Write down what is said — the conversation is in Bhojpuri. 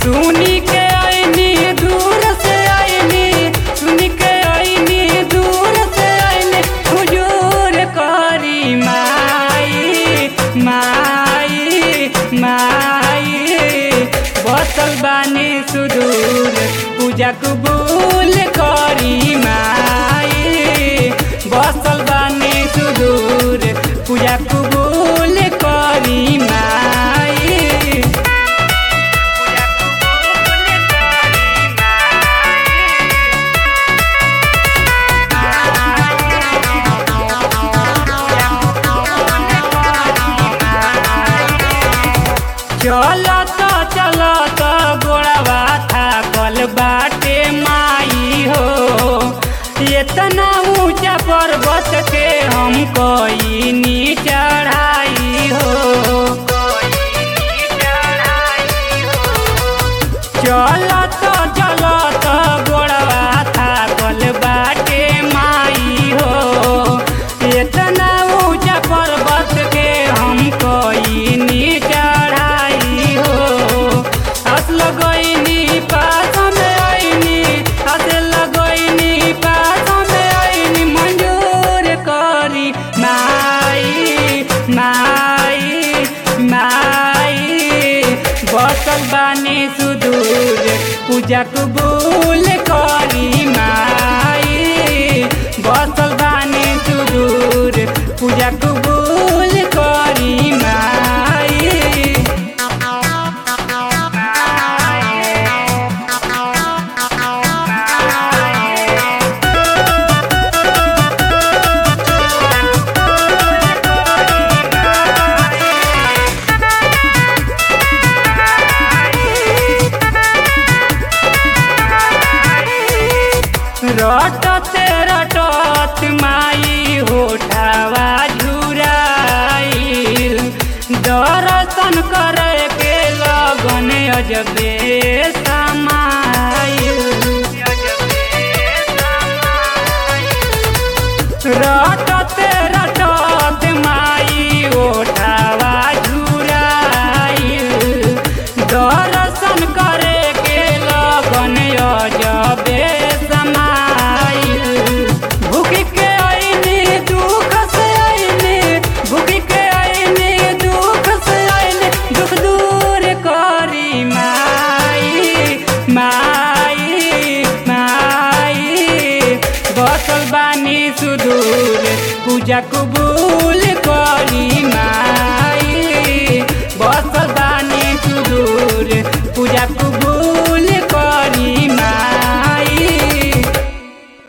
सुनी के आईनी दूर से आईनी, सुनी के आईनी दूर से आईनी, हुजूर करी माई माई माई। बसल बानी सुदूर पूजा कबूल करी माई, बसल बानी सुदूर पूजा कबूल करी माई। चलत चलत गोड़वा थाकल बाटे माई हो, इतना ऊंचा पर्वत के हम कईनी चढ़ाई हो। चलत चलत गोड़वा थाकल बाटे माई हो, इतना ऊंचा पर्वत के हम कईनी चढ़ाई हो। हंस लगैनी पास में आईनी, हंस लगैनी पास में आईनी, मंजूर करी माई माई माई। बसल बानी सुदूर पूजा कबूल करी माई, बसल बानी सुदूर पूजा कबूल करी माई। रटते रटत माई होठावा झुराइल, दर्शन करे के लगन अजबे समाइल। रटते रटत माई होठावा झुराइल, दर्शन करे के लगन अजबे बसल बानी सुदूर पूजा कबूल करी माई।